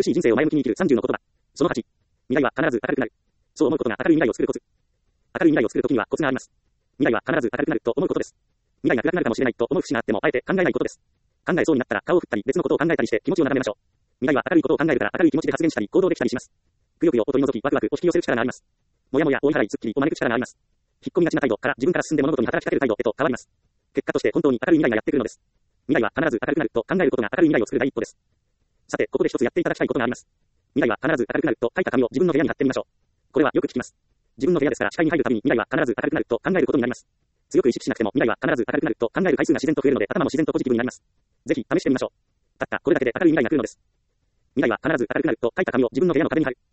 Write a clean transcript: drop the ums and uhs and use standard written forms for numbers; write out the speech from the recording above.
苦しい人生を前向きに生きる30の言葉。その8。未来は必ず明るくなる。そう思うことが明るい未来を作るコツ。明るい未来を作るときにはコツがあります。未来は必ず明るくなると思うことです。未来が暗くなるかもしれないと思う節があっても、あえて考えないことです。考えそうになったら顔を振ったり別のことを考えたりして気持ちを斜めましょう。未来は明るいことを考えるから明るい気持ちで発言したり行動できたりします。くよくよを取り除きワクワクを引き寄せる力があります。もやもや追い払いスッキリを招く力があります。引っ込みがちな態度から自分から進んで物事に働きかける態度へと変わります。結果として本当に明るい未来がやってくるのです。未来は必ず明るくなると考えることが明るい未来を作る第一歩です。さて、ここで一つやっていただきたいことがあります。未来は必ず明るくなると書いた紙を自分の部屋に貼ってみましょう。これはよく聞きます。自分の部屋ですから視界に入るたびに未来は必ず明るくなると考えることになります。強く意識しなくても未来は必ず明るくなると考える回数が自然と増えるので頭も自然とポジティブになります。ぜひ試してみましょう。たったこれだけで明るい未来が来るのです。未来は必ず明るくなると書いた紙を自分の部屋の壁に貼る。